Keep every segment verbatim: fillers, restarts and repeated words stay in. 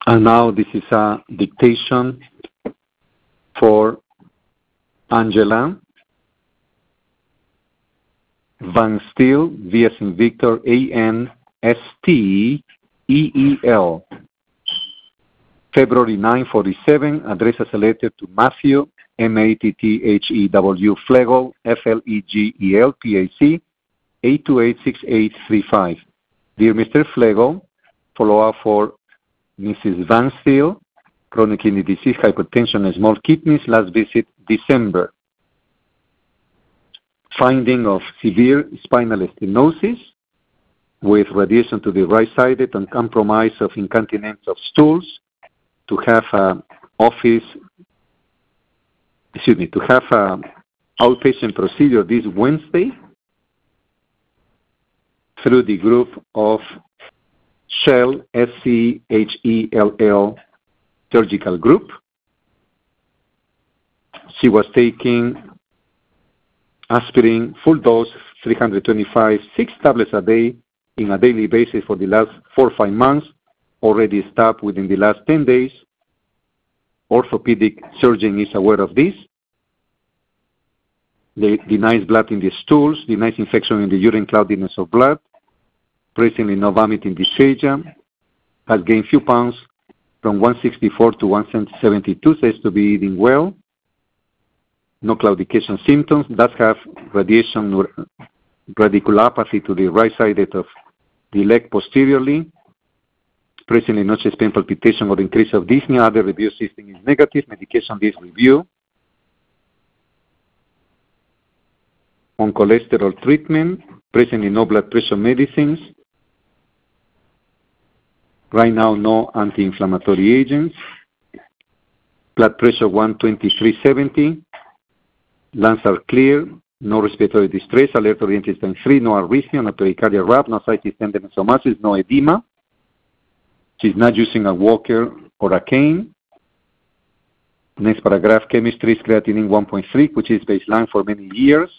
And now this is a dictation for Angela Van Steel, V as in Victor, A N S T E E L. February ninth, forty-seven, address as a letter to Matthew, M A T T H E W, Flegel, F L E G E L, P A C, eight two eight six eight three five. Dear Mister Flegel, follow-up for Missus Van Steel, chronic kidney disease, hypertension, and small kidneys, last visit December. Finding of severe spinal stenosis with radiation to the right-sided and compromise of incontinence of stools, to have a office, excuse me, to have a outpatient procedure this Wednesday through the group of Shell, S C H E L L, surgical group. She was taking aspirin, full dose, three hundred twenty-five, six tablets a day in a daily basis for the last four or five months, already stopped within the last ten days. Orthopedic surgeon is aware of this. They denies blood in the stools, denies infection in the urine, cloudiness of blood, presently no vomiting dysphagia, has gained few pounds from one sixty-four to one seventy-two, says to be eating well, no claudication symptoms, does have radiation radiculopathy to the right side of the leg posteriorly, presently no chest pain, palpitation, or increase of dyspnea. Other review system is negative. Medication list review. On cholesterol treatment, presently no blood pressure medicines. Right now, no anti-inflammatory agents. Blood pressure one twenty-three seventy. Lungs are clear. No respiratory distress. Alert oriented system three. No arrhythmia. No pericardial rap. No ascites, tenderness, or masses. No edema. She's not using a walker or a cane. Next paragraph, chemistry is creatinine one point three, which is baseline for many years.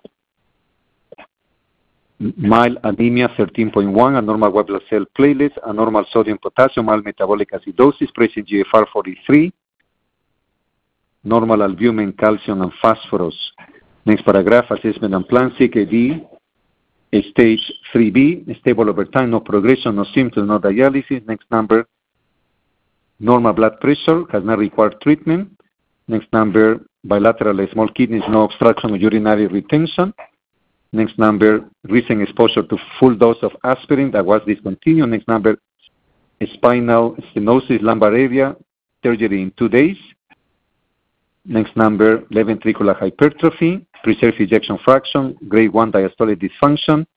Mild anemia thirteen point one, abnormal white blood cell platelets, abnormal sodium potassium, mild metabolic acidosis, present G F R forty-three, normal albumin, calcium, and phosphorus. Next paragraph, assessment and plan, C K D, stage three B, stable over time, no progression, no symptoms, no dialysis. Next number, normal blood pressure, has not required treatment. Next number, bilateral small kidneys, no obstruction of urinary retention. Next number, recent exposure to full dose of aspirin that was discontinued. Next number, spinal stenosis, lumbar area, surgery in two days. Next number, left ventricular hypertrophy, preserved ejection fraction, grade one diastolic dysfunction,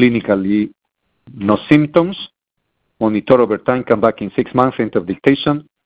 clinically no symptoms. Monitor over time, come back in six months, end of dictation.